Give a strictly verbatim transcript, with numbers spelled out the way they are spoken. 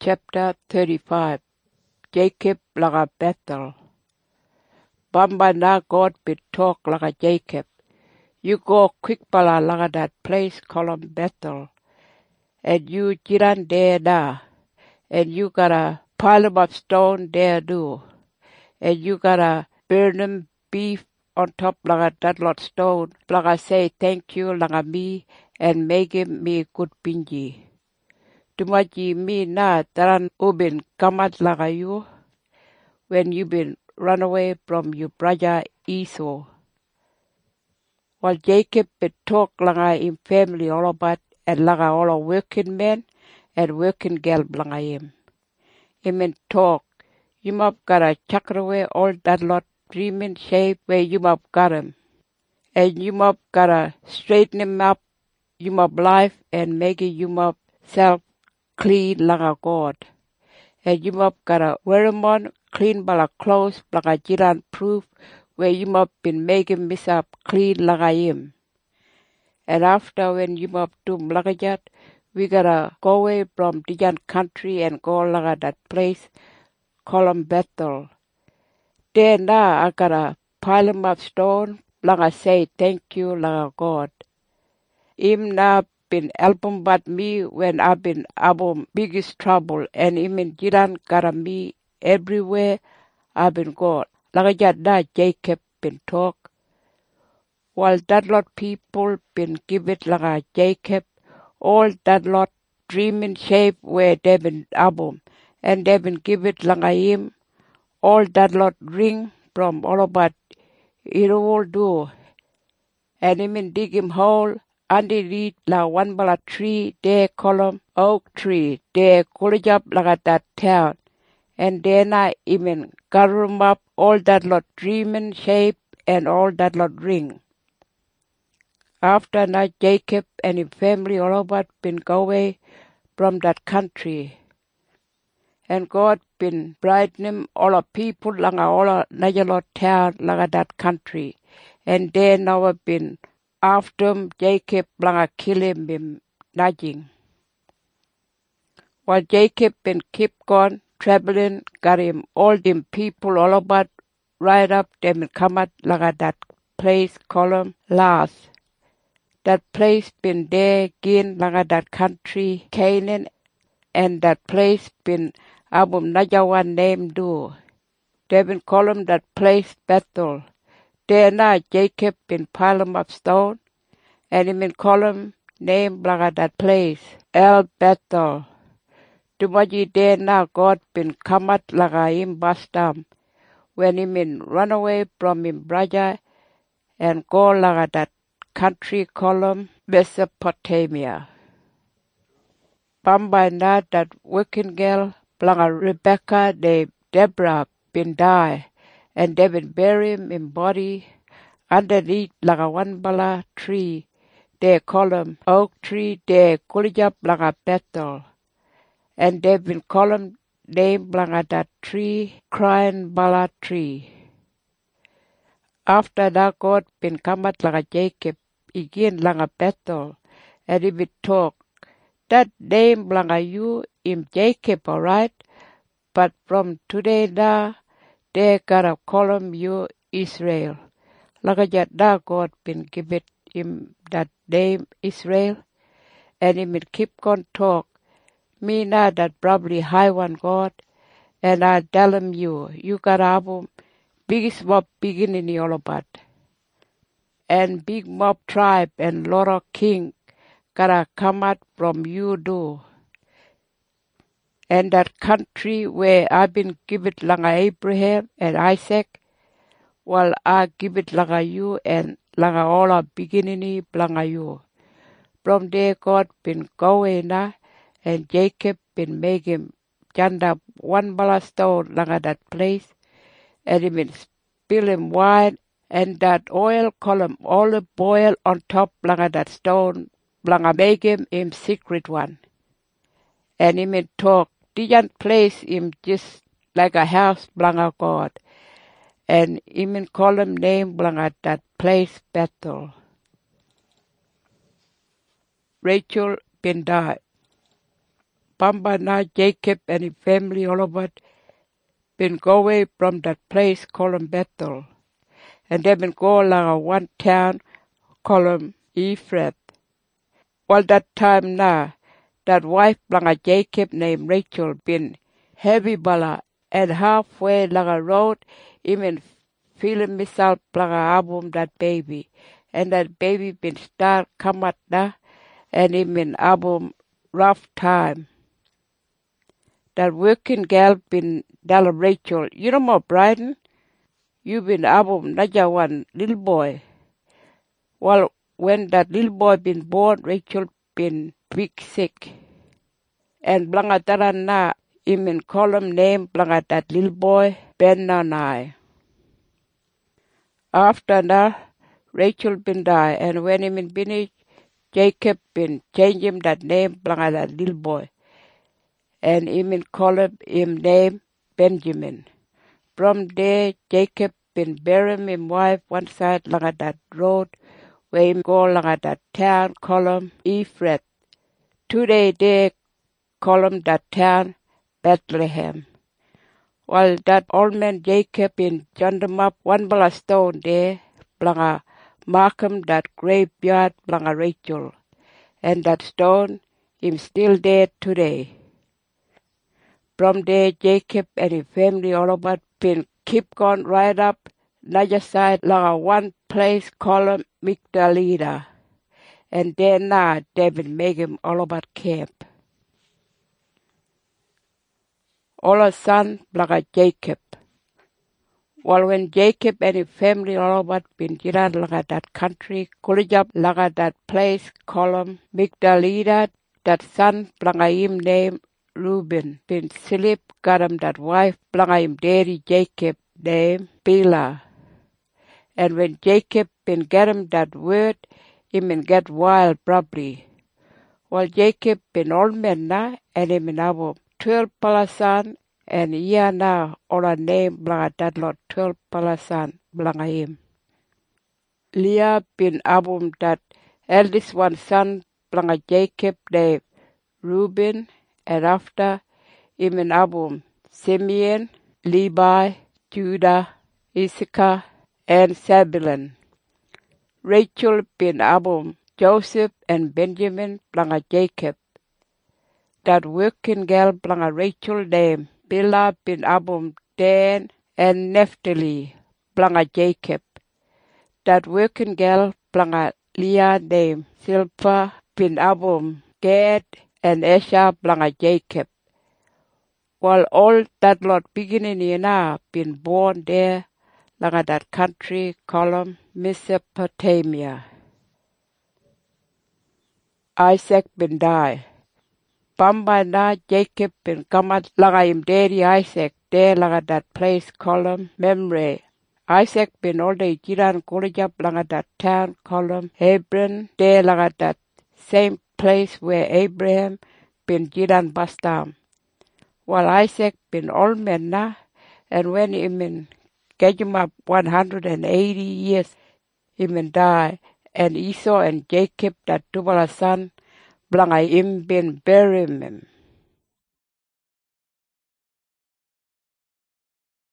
chapter thirty-five. Jacob laga Bethel. Bamba na God bit talk laga Jacob. You go quick bala laga that place called Bethel. And you jiran there da. And you gotta pile 'em up stone there do. And you gotta burn 'em beef on top laga that lot stone. Laga say thank you laga me and make him me good binji. Tumaji me na taran ubin kamat laga you when you been run away from your brother Esau. While Jacob been talk laga him family all about and laga all a working men and working girl laga him. Him and talk, you must gotta chuck away all that lot dreaming shape where you must got him. And you must gotta straighten him up, you must life and make it you must self clean laga God. And you must gotta wear 'em on clean bala clothes laga jiran proof where you must been making miss up clean laga him. And after when you must do laga jat, we gotta go away from Dijan country and go laga that place called Bethel. There now I gotta pile 'em up stone laga say thank you laga God. Him now been helping but me when I've been our biggest trouble and him and Jiran got me everywhere I've been gone. Like that Jacob been talk. While that lot people been give it like a Jacob, all that lot dreaming shape where they been album and they been give it like a him, all that lot ring from all about it all do. And him and dig him hole underneath la one bala tree, they call 'em oak tree. They call it up like that town. And then I even gather 'em up, all that lot dreaming shape and all that lot ring. After that, Jacob and his family all over been go away from that country. And God been brightening all the people like all the Najalot town like that country. And they now been after him, Jacob like kill him in nudging. While Jacob been keep going, traveling, got him all them people all about right up them and come out like that place called Laz. That place been there again like that country Canaan, and that place been abum Najawan name do. They been call him that place Bethel. There now Jacob been pile 'em up stone, and he been call him name like that place El Bethel. Tumaji there now God been come out like him bastam when he been run away from him brother and go like that country called Mesopotamia. Bamba na that working girl like Rebecca de Deborah been die and they been bury him in body underneath like a one bala tree. They call him oak tree. They call it up like a Bethel. And they've been call him name like that tree, crying bala tree. After that, God been come out like a Jacob, again like a Bethel, and he would talk. That name like a you in Jacob, all right? But from today now, they gotta call him you Israel. Like a that now God been give it him that name Israel, and he would keep on talk. Me now that probably high one God, and I tell him you, you got album, biggest mob beginning all about. And big mob tribe and lot of king gotta come out from you do. And that country where I've been give it like Abraham and Isaac, well I give it like you and like all our beginning like you. From there God been going now. And Jacob been making janda one bala stone like that place, and he been spilling wine, and that oil call him olive oil on top like that stone, like make him him secret one. And he been talk, didn't place him just like a house like God, and he been call him name like that place Bethel. Rachel been died. Bamba na Jacob and his family all over been go away from that place called Bethel. And they been go like one town called Ephrath. Well, that time now, that wife like Jacob named Rachel been heavy bala and halfway like a road, even feeling myself like a album that baby. And that baby been start come out now, and even album rough time. That working gal been Dalla Rachel. You know more Brighton? You been album Naja one little boy. Well, when that little boy been born, Rachel been big sick. And blanga tara na even call him name blanga that little boy Ben Nanai. After that, Rachel been die, and when him in finish, Jacob been change him that name blanga that little boy. And even call him, him name Benjamin. From there, Jacob been burying his wife one side like that road, where him go like that town call him Ephrath. Today they call him that town Bethlehem. While that old man Jacob been joined him up one bala stone there, blanga mark him that graveyard blanga Rachel. And that stone him still there today. From there, Jacob and his family all over been keep going right up another side like one place called Migdalida. And there now they been making all about camp. All a son like Jacob. Well, when Jacob and his family all over been jiran like that country, Kulijab like that place called Migdalida, that son like him named Reuben been sleep got him that wife blanga him daddy Jacob name Bilhah. And when Jacob been get him that word, he been get wild probably. Well, Jacob been old man now, and he been have twelve palasan, and yeah now all a name blanga that lot twelve palasan blanga him. Leah been abum that eldest one son blanga Jacob named Reuben. And after him and Abum, Simeon, Levi, Judah, Issachar, and Zebulun. Rachel bin Abum, Joseph and Benjamin blanga Jacob. That working girl blanga Rachel name Bilhah bin Abum, Dan and Naphtali blanga Jacob. That working girl blanga Leah name Zilpah bin Abum, Gad and Asher blanga Jacob. While all that lot beginning in now been born there, like that country called Mesopotamia. Isaac been die. Bamba na Jacob been come out like him daddy Isaac there like that place called Mamre. Isaac been all day jiran college like that town called Hebron there like that same place where Abraham been jiran bastam. While Isaac been old man now, and when he been get him up one hundred and eighty years, he been die, and Esau and Jacob that two son, blanga him been bury him.